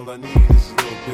all I need is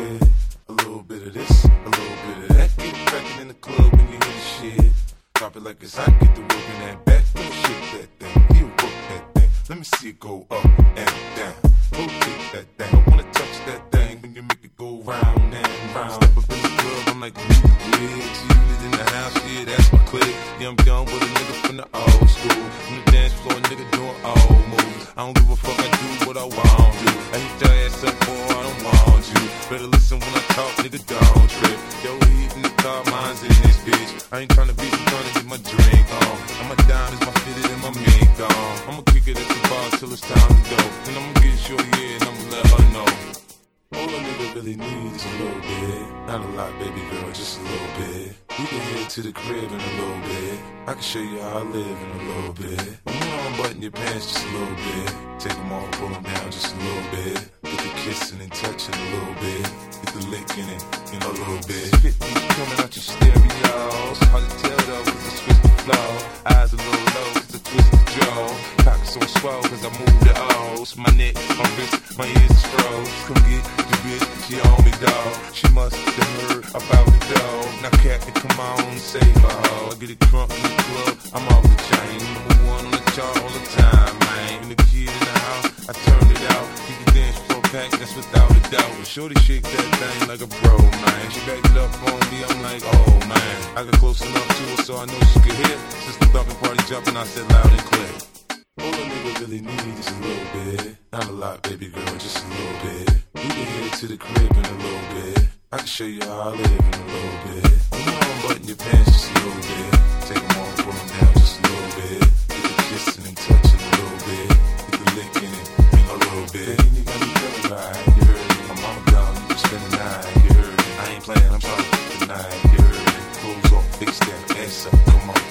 a little bit of this, a little bit of that. Get crackin' in the club when you hear the shit. Drop it like it's hot, get the work in that back. Let me shake that thing, you work that thing. Let me see it go up and down. Rotate that thing, I wanna touch that thing when you make it go round and round. Step up in the club, I'm like, ooh, yeah. She lit in the house, yeah, that's my clique. Yeah, I'm young with a nigga from the old school. From the dance floor, nigga doing old moves. I don't give a fuck, I do what I want to. I hit your ass up, boy, I don't want you. Better listen when I talk, nigga, don't trip. Yo, heat in the car, mine's in this bitch. I ain't tryna be, I'm tryna get my drink on. I'm a diamonds, my fitted and my mink on. I'ma kick it at the bar till it's time to go. Then I'ma get shorty, yeah, and I'ma let her know. All a nigga really needs is a little bit. Not a lot, baby girl, just a little bit. We can head to the crib in a little bit. I can show you how I live in a little bit. You know I'm button your pants just a little bit. Take them off, pull them down just a little bit. Get the kissing and touching a little bit. Get the licking it in a little bit. 50 coming out your stereos. Hard to tell though, cause I switch the flow. Eyes a little low, cause I twist the jaw. Pockets so swole, cause I move the O's. My neck, my wrist, my ears is froze. Come get your bitch, she on me, dawg. She must have heard about the dog. Now Captain, come on, save her. I get it crunk in the club, I'm off the chain. Number one on the chart all the time, man. And the kid in the house, I turned it out. Keep the dance floor packed, that's without a doubt. Shorty shake that thing like a bro, man. She backed it up on me, I'm like, oh man. I got close enough to her so I know she could hear. Sister thumping, party jumping, I said loud and clear. All a nigga really needs is a little bit. Not a lot, baby girl, just a little bit. We can head to the crib in a little bit. I can show you how I live in a little bit. You know I'm button your pants just a little bit. Take them off, pull them down just a little bit. Get the kissing and touching a little bit. Get the licking it in a little bit. Then you got me feeling right, you heard it. My mama gone, you can spend the night, you heard it. I ain't playing, I'm trying to get the night, you heard it. Clothes off, fix that ass up, come on.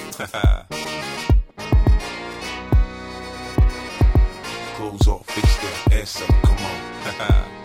Clothes off, fix that ass up, come on.